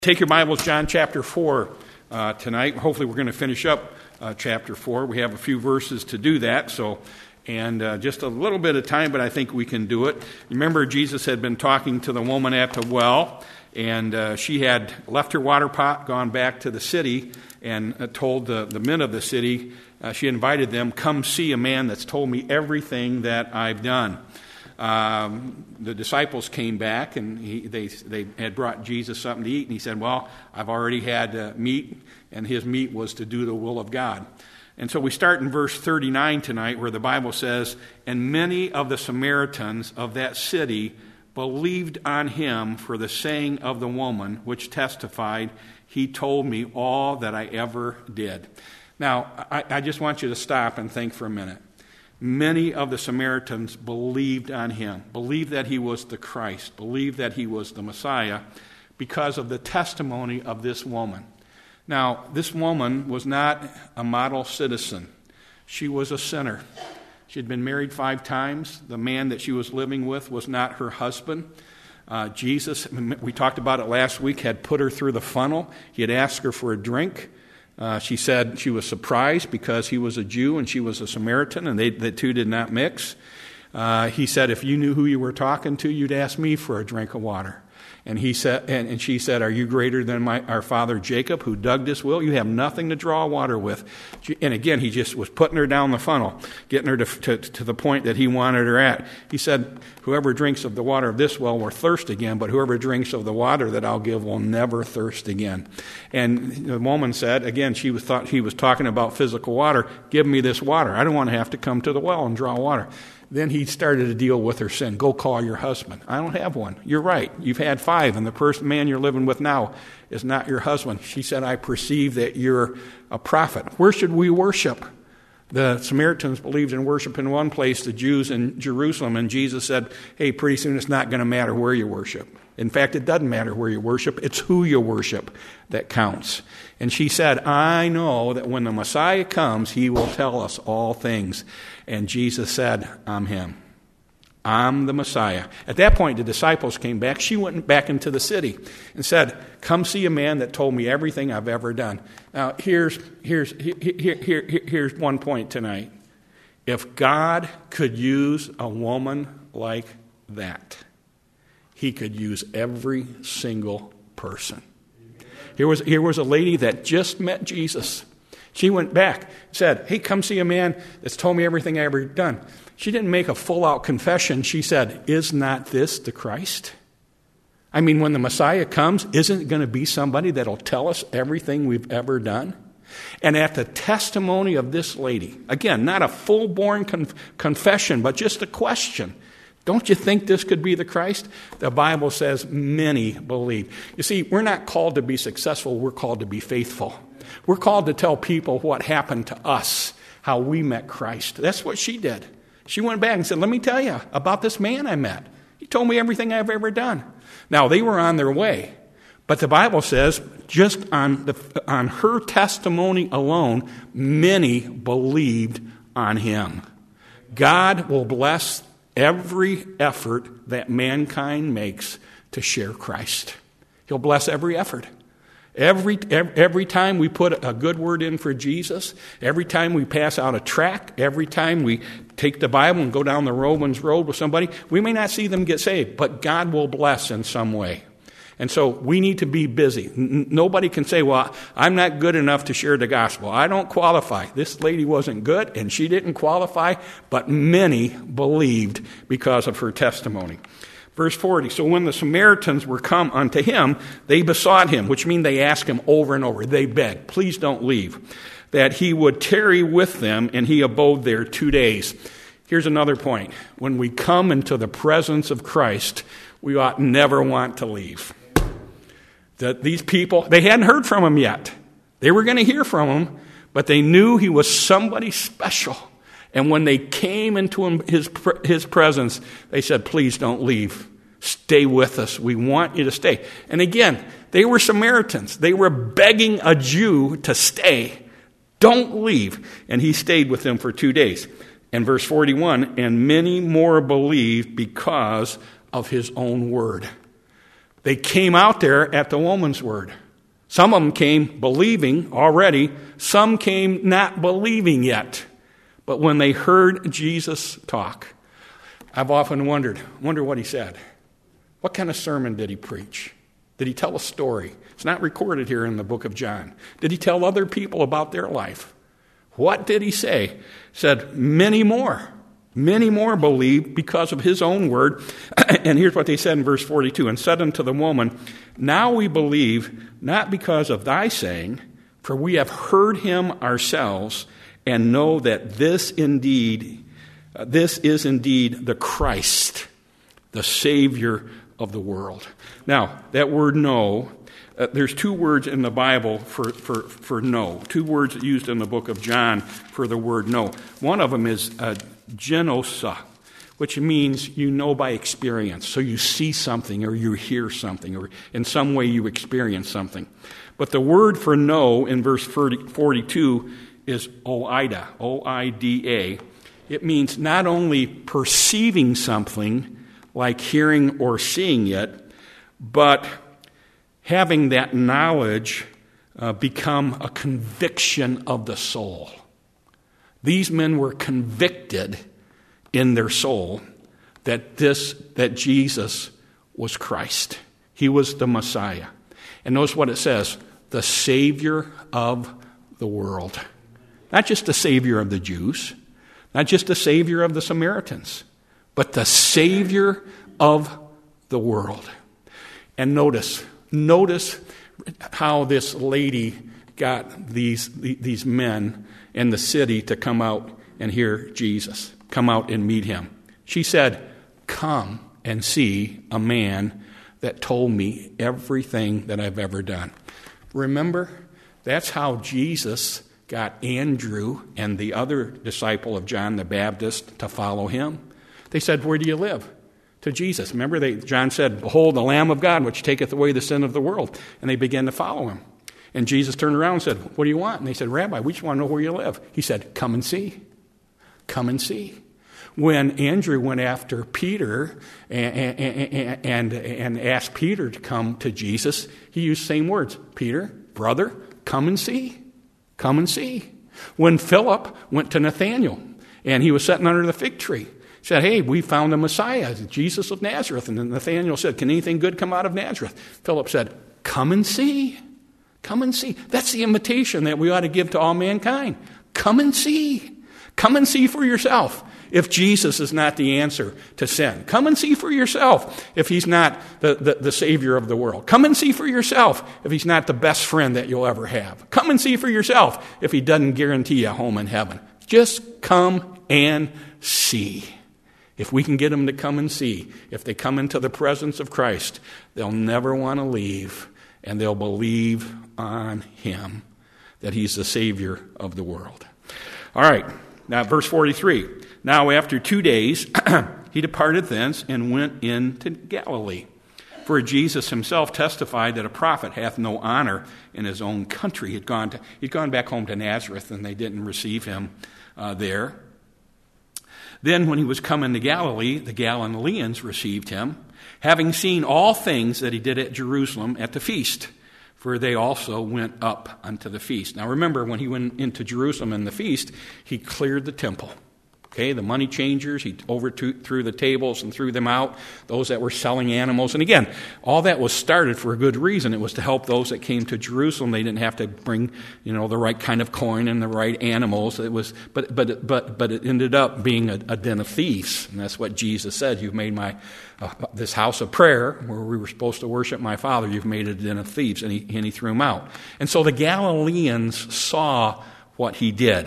Take your Bibles, John chapter 4 tonight. Hopefully we're going to finish up chapter 4. We have a few verses to do that, and just a little bit of time, but I think we can do it. Remember, Jesus had been talking to the woman at the well, and she had left her water pot, gone back to the city, and told the men of the city, she invited them, come see a man that's told me everything that I've done. The disciples came back, and they had brought Jesus something to eat, and he said, well, I've already had meat, and his meat was to do the will of God. And so we start in verse 39 tonight, where the Bible says, and many of the Samaritans of that city believed on him for the saying of the woman, which testified, he told me all that I ever did. Now, I just want you to stop and think for a minute. Many of the Samaritans believed on him, believed that he was the Christ, believed that he was the Messiah because of the testimony of this woman. Now, this woman was not a model citizen. She was a sinner. She had been married 5 times. The man that she was living with was not her husband. Jesus, we talked about it last week, had put her through the funnel. He had asked her for a drink. She said she was surprised because he was a Jew and she was a Samaritan, and the two did not mix. He said, if you knew who you were talking to, you'd ask me for a drink of water. And he said, and she said, are you greater than our father Jacob, who dug this well? You have nothing to draw water with. And again, he just was putting her down the funnel, getting her to the point that he wanted her at. He said, whoever drinks of the water of this well will thirst again, but whoever drinks of the water that I'll give will never thirst again. And the woman said, again, thought he was talking about physical water. Give me this water. I don't want to have to come to the well and draw water. Then he started to deal with her sin. Go call your husband. I don't have one. You're right. You've had 5, and the man you're living with now is not your husband. She said, I perceive that you're a prophet. Where should we worship? The Samaritans believed in worship in one place, the Jews in Jerusalem, and Jesus said, hey, pretty soon it's not going to matter where you worship. In fact, it doesn't matter where you worship. It's who you worship that counts. And she said, I know that when the Messiah comes, he will tell us all things. And Jesus said, I'm him. I'm the Messiah. At that point, the disciples came back. She went back into the city and said, come see a man that told me everything I've ever done. Now, here's one point tonight. If God could use a woman like that, he could use every single person. Here was a lady that just met Jesus. She went back and said, hey, come see a man that's told me everything I ever done. She didn't make a full-out confession. She said, is not this the Christ? I mean, when the Messiah comes, isn't it going to be somebody that'll tell us everything we've ever done? And at the testimony of this lady, again, not a full-born confession, but just a question, don't you think this could be the Christ? The Bible says many believe. You see, we're not called to be successful. We're called to be faithful. We're called to tell people what happened to us, how we met Christ. That's what she did. She went back and said, let me tell you about this man I met. He told me everything I've ever done. Now, they were on their way. But the Bible says, just on her testimony alone, many believed on him. God will bless every effort that mankind makes to share Christ. He'll bless every effort. Every time we put a good word in for Jesus, every time we pass out a tract, every time we take the Bible and go down the Romans road with somebody, we may not see them get saved, but God will bless in some way. And so we need to be busy. Nobody can say, well, I'm not good enough to share the gospel. I don't qualify. This lady wasn't good, and she didn't qualify, but many believed because of her testimony. Verse 40, so when the Samaritans were come unto him, they besought him, which means they asked him over and over. They begged, please don't leave, that he would tarry with them, and he abode there 2 days. Here's another point. When we come into the presence of Christ, we ought never want to leave. That these people, they hadn't heard from him yet. They were going to hear from him, but they knew he was somebody special. And when they came into his presence, they said, please don't leave. Stay with us. We want you to stay. And again, they were Samaritans. They were begging a Jew to stay. Don't leave. And he stayed with them for 2 days. And verse 41, and many more believed because of his own word. They came out there at the woman's word. Some of them came believing already. Some came not believing yet. But when they heard Jesus talk, I've often wondered what he said. What kind of sermon did he preach? Did he tell a story? It's not recorded here in the book of John. Did he tell other people about their life? What did he say? He said, many more believed because of his own word. And here's what they said in verse 42. And said unto the woman, now we believe, not because of thy saying, for we have heard him ourselves, and know that this is indeed the Christ, the Savior of the world. Now, that word know, there's two words in the Bible for know. Two words used in the book of John for the word know. One of them is genosa, which means you know by experience. So you see something or you hear something or in some way you experience something. But the word for know in verse 42 is oida, O-I-D-A. It means not only perceiving something like hearing or seeing it, but having that knowledge become a conviction of the soul. These men were convicted in their soul that Jesus was Christ. He was the Messiah. And notice what it says, the Savior of the world. Not just the Savior of the Jews, not just the Savior of the Samaritans, but the Savior of the world. And notice how this lady got these men in the city to come out and hear Jesus, come out and meet him. She said, come and see a man that told me everything that I've ever done. Remember, that's how Jesus got Andrew and the other disciple of John the Baptist to follow him. They said, where do you live? To Jesus. Remember, John said, behold, the Lamb of God, which taketh away the sin of the world. And they began to follow him. And Jesus turned around and said, what do you want? And they said, Rabbi, we just want to know where you live. He said, come and see. Come and see. When Andrew went after Peter and asked Peter to come to Jesus, he used the same words. Peter, brother, come and see. Come and see. When Philip went to Nathanael and he was sitting under the fig tree, he said, hey, we found the Messiah, Jesus of Nazareth. And then Nathanael said, can anything good come out of Nazareth? Philip said, come and see. Come and see. That's the invitation that we ought to give to all mankind. Come and see. Come and see for yourself if Jesus is not the answer to sin. Come and see for yourself if he's not the Savior of the world. Come and see for yourself if he's not the best friend that you'll ever have. Come and see for yourself if he doesn't guarantee you a home in heaven. Just come and see. If we can get them to come and see, if they come into the presence of Christ, they'll never want to leave, and they'll believe on him, that he's the Savior of the world. All right, now verse 43. Now after 2 days, he departed thence and went into Galilee. For Jesus himself testified that a prophet hath no honor in his own country. He'd gone back home to Nazareth, and they didn't receive him there. Then when he was come into Galilee, the Galileans received him, having seen all things that he did at Jerusalem at the feast. For they also went up unto the feast. Now remember, when he went into Jerusalem in the feast, he cleared the temple. Okay, the money changers, he overthrew the tables and threw them out, those that were selling animals. And again, all that was started for a good reason. It was to help those that came to Jerusalem. They didn't have to bring, the right kind of coin and the right animals. It was, but it ended up being a den of thieves. And that's what Jesus said. You've made this house of prayer, where we were supposed to worship my Father, you've made it a den of thieves. And he threw them out. And so the Galileans saw what he did.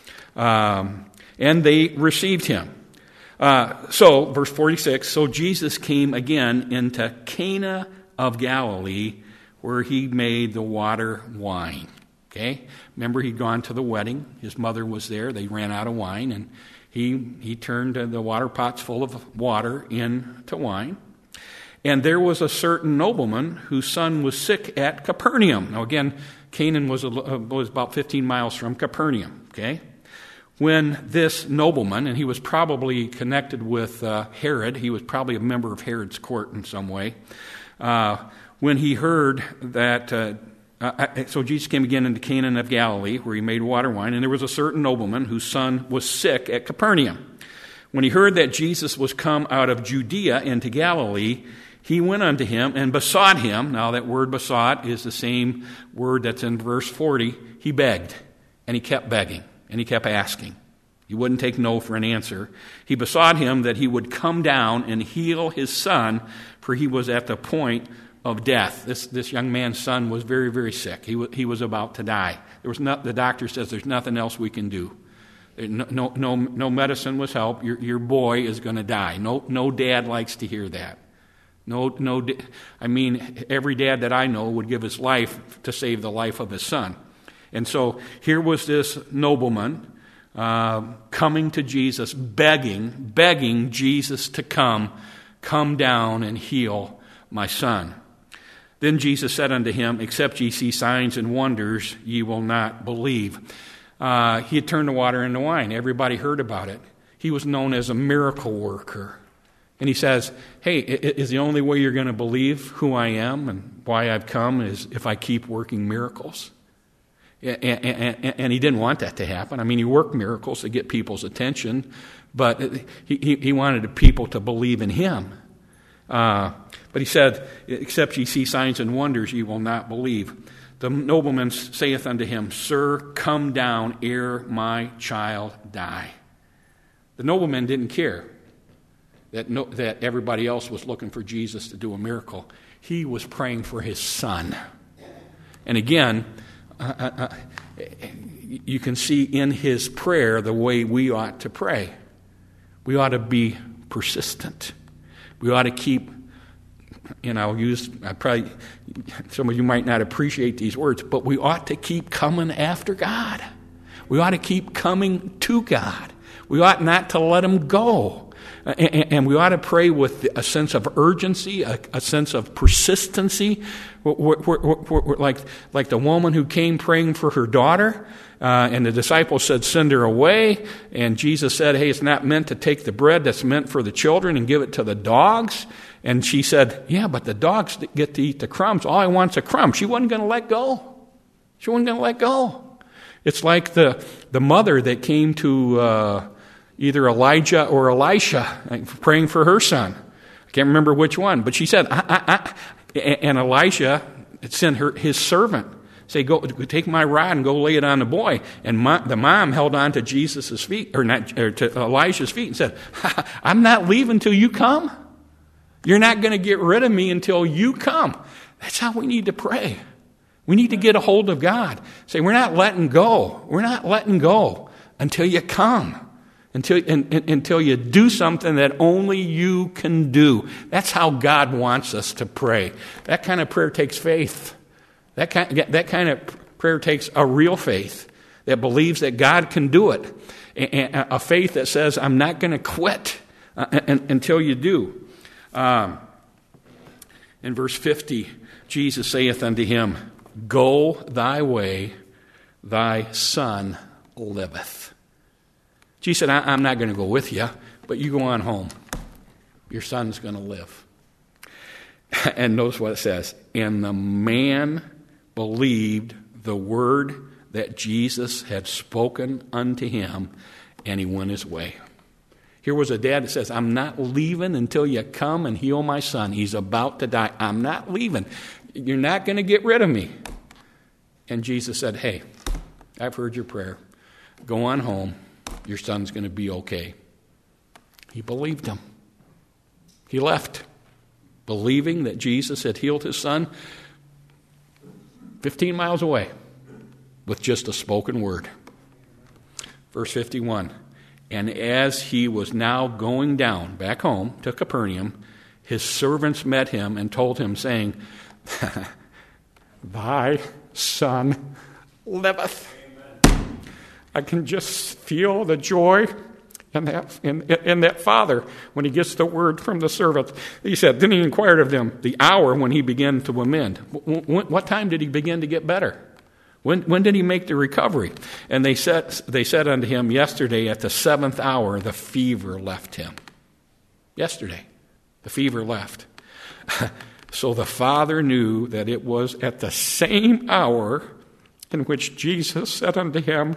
And they received him. So, verse 46, so Jesus came again into Cana of Galilee, where he made the water wine. Okay? Remember, he'd gone to the wedding. His mother was there. They ran out of wine, and he turned the water pots full of water into wine. And there was a certain nobleman whose son was sick at Capernaum. Now, again, Canaan was about 15 miles from Capernaum. Okay? When this nobleman, and he was probably connected with Herod, he was probably a member of Herod's court in some way, when he heard that, so Jesus came again into Cana of Galilee, where he made water wine, and there was a certain nobleman whose son was sick at Capernaum. When he heard that Jesus was come out of Judea into Galilee, he went unto him and besought him. Now that word besought is the same word that's in verse 40. He begged, and he kept begging, and he kept asking. He wouldn't take no for an answer. He besought him that he would come down and heal his son, for he was at the point of death. This young man's son was very, very sick. He was about to die. The doctor says there's nothing else we can do. No medicine was help. Your boy is going to die. No dad likes to hear that. I mean, every dad that I know would give his life to save the life of his son. And so here was this nobleman coming to Jesus, begging Jesus to come down and heal my son. Then Jesus said unto him, except ye see signs and wonders, ye will not believe. He had turned the water into wine. Everybody heard about it. He was known as a miracle worker. And he says, hey, is the only way you're going to believe who I am and why I've come is if I keep working miracles? And he didn't want that to happen. I mean, he worked miracles to get people's attention, but he wanted people to believe in him. But he said, except ye see signs and wonders, ye will not believe. The nobleman saith unto him, Sir, come down ere my child die. The nobleman didn't care that everybody else was looking for Jesus to do a miracle. He was praying for his son. And again, you can see in his prayer the way we ought to pray. We ought to be persistent. We ought to keep, some of you might not appreciate these words, but we ought to keep coming after God. We ought to keep coming to God. We ought not to let him go. And we ought to pray with a sense of urgency, a sense of persistency, like the woman who came praying for her daughter, and the disciples said, send her away. And Jesus said, hey, it's not meant to take the bread that's meant for the children and give it to the dogs. And she said, yeah, but the dogs get to eat the crumbs. All I want's a crumb. She wasn't going to let go. She wasn't going to let go. It's like the mother that came to either Elijah or Elisha, praying for her son. I can't remember which one, but she said, and Elisha sent his servant, say, go take my rod and go lay it on the boy. And the mom held on to Jesus' feet, or to Elisha's feet, and said, I'm not leaving till you come. You're not going to get rid of me until you come. That's how we need to pray. We need to get a hold of God. Say, we're not letting go. We're not letting go until you come. Until you do something that only you can do. That's how God wants us to pray. That kind of prayer takes faith. That kind of prayer takes a real faith that believes that God can do it. A faith that says, I'm not going to quit until you do. In verse 50, Jesus saith unto him, Go thy way, thy son liveth. Jesus said, I'm not going to go with you, but you go on home. Your son's going to live. And notice what it says. And the man believed the word that Jesus had spoken unto him, and he went his way. Here was a dad that says, I'm not leaving until you come and heal my son. He's about to die. I'm not leaving. You're not going to get rid of me. And Jesus said, hey, I've heard your prayer. Go on home. Your son's going to be okay. He believed him. He left, believing that Jesus had healed his son 15 miles away with just a spoken word. Verse 51, and as he was now going down back home to Capernaum, his servants met him and told him, saying, Thy son liveth. I can just feel the joy in that father when he gets the word from the servant. He said, then he inquired of them the hour when he began to amend. What time did he begin to get better? When did he make the recovery? And they said unto him, yesterday at the 7th hour the fever left him. Yesterday, the fever left. So the Father knew that it was at the same hour in which Jesus said unto him,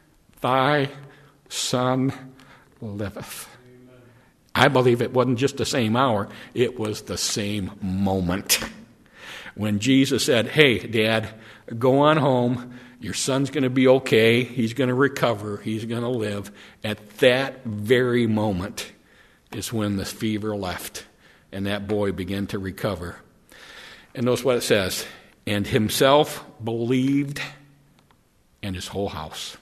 Thy son liveth. Amen. I believe it wasn't just the same hour, it was the same moment. When Jesus said, Hey, Dad, go on home. Your son's going to be okay. He's going to recover. He's going to live. At that very moment is when the fever left and that boy began to recover. And notice what it says. And himself believed, and his whole house.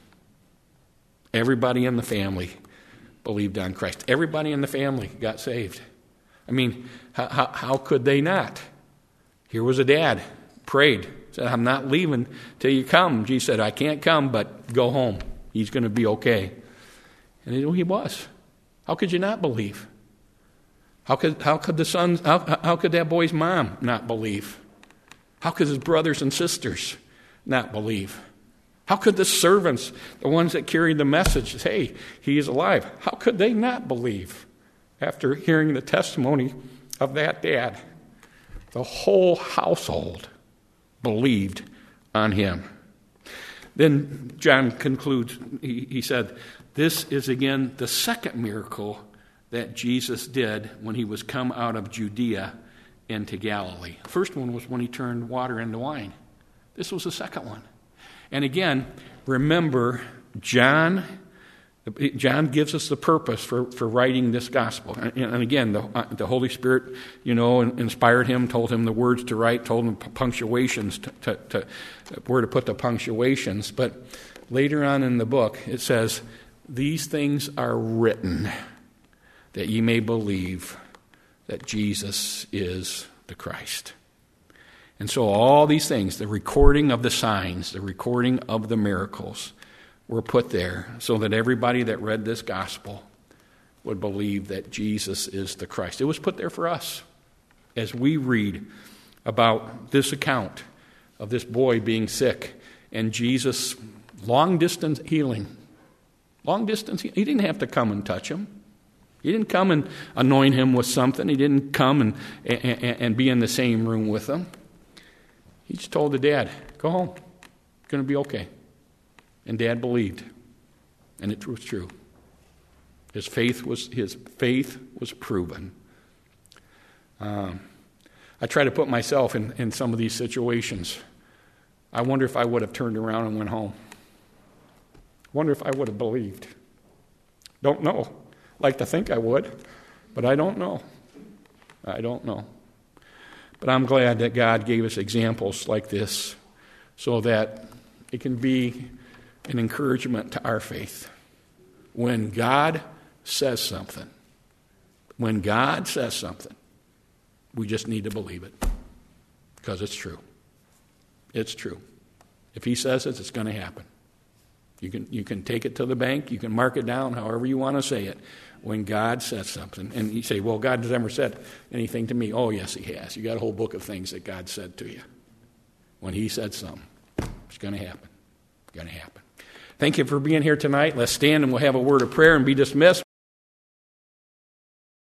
Everybody in the family believed on Christ. Everybody in the family got saved. I mean, how could they not? Here was a dad, prayed, said, I'm not leaving till you come. Jesus said, I can't come, but go home. He's going to be okay. And he was. How could you not believe? How could the sons? How could that boy's mom not believe? How could his brothers and sisters not believe? How could the servants, the ones that carried the message, say, hey, he is alive? How could they not believe after hearing the testimony of that dad? The whole household believed on him. Then John concludes, he said, this is again the second miracle that Jesus did when he was come out of Judea into Galilee. The first one was when he turned water into wine. This was the second one. And again, remember, John gives us the purpose for writing this gospel. And again, the Holy Spirit, inspired him, told him the words to write, told him punctuations, where to put the punctuations. But later on in the book, it says, these things are written that ye may believe that Jesus is the Christ. And so all these things, the recording of the signs, the recording of the miracles, were put there so that everybody that read this gospel would believe that Jesus is the Christ. It was put there for us as we read about this account of this boy being sick and Jesus' long-distance healing. Long-distance healing. He didn't have to come and touch him. He didn't come and anoint him with something. He didn't come and be in the same room with them. He just told the dad, go home. It's going to be okay. And Dad believed. And it was true. His faith was proven. I try to put myself in some of these situations. I wonder if I would have turned around and went home. Wonder if I would have believed. Don't know. Like to think I would, but I don't know. I don't know. But I'm glad that God gave us examples like this so that it can be an encouragement to our faith. When God says something, we just need to believe it because it's true. It's true. If he says it, it's going to happen. You can take it to the bank. You can mark it down however you want to say it. When God says something, and you say, well, God has never said anything to me. Oh, yes, he has. You got a whole book of things that God said to you. When he said something, it's going to happen. It's going to happen. Thank you for being here tonight. Let's stand and we'll have a word of prayer and be dismissed.